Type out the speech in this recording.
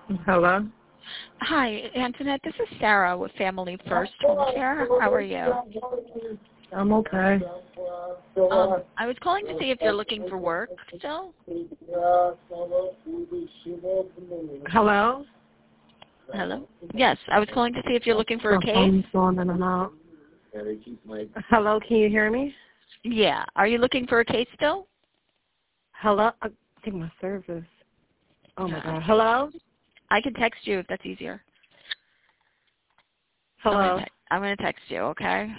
Hello? Hi, Antoinette. This is Sarah with Family First Home Care. How are you? I'm okay. I was calling to see if you're looking for work still. Hello? Hello? Yes, I was calling to see if you're looking for a My case. phone's going in and out. Hello, can you hear me? Yeah. Are you looking for a case still? Hello? I think my service. Oh my Yeah. God. Hello? I can text you if that's easier. Hello? I'm gonna text you, okay?